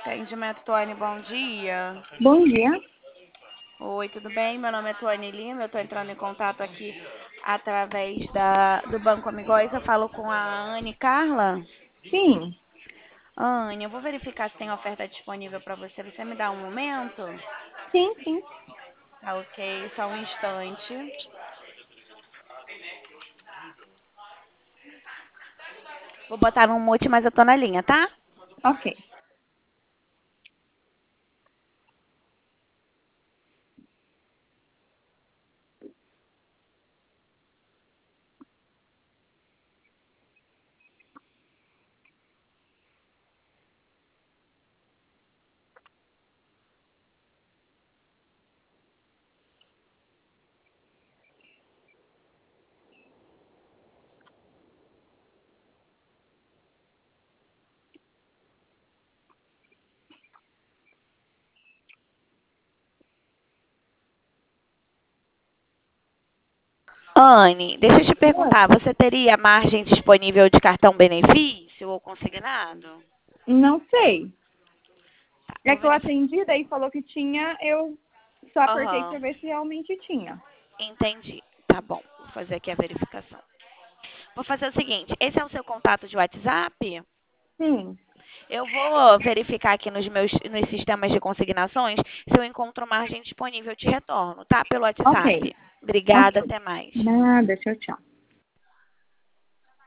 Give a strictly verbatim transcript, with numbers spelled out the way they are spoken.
Atendimento, Tuane, bom dia. Bom dia. Oi, tudo bem? Meu nome é Tuane Lima, eu estou entrando em contato aqui através da, do Banco Amigóis. Eu falo com a Anne Carla. Sim, Anne, eu vou verificar se tem oferta disponível para você. Você me dá um momento? sim, sim. Tá ok, só um instante. Vou botar no mute, mas eu tô na linha, tá? Ok. Anne, deixa eu te Oi. perguntar, você teria margem disponível de cartão benefício ou consignado? Não sei. Tá, É vou que eu verificar. atendi, daí falou que tinha, eu só apertei pra Aham, ver se realmente tinha. entendi. Tá bom, vou fazer aqui a verificação. Vou fazer o seguinte, esse é o seu contato de WhatsApp? Sim. Eu vou verificar aqui nos meus nos sistemas de consignações se eu encontro margem disponível, eu te retorno, tá? Pelo Ok. WhatsApp. Obrigada, Ok. até mais. Nada, tchau, tchau.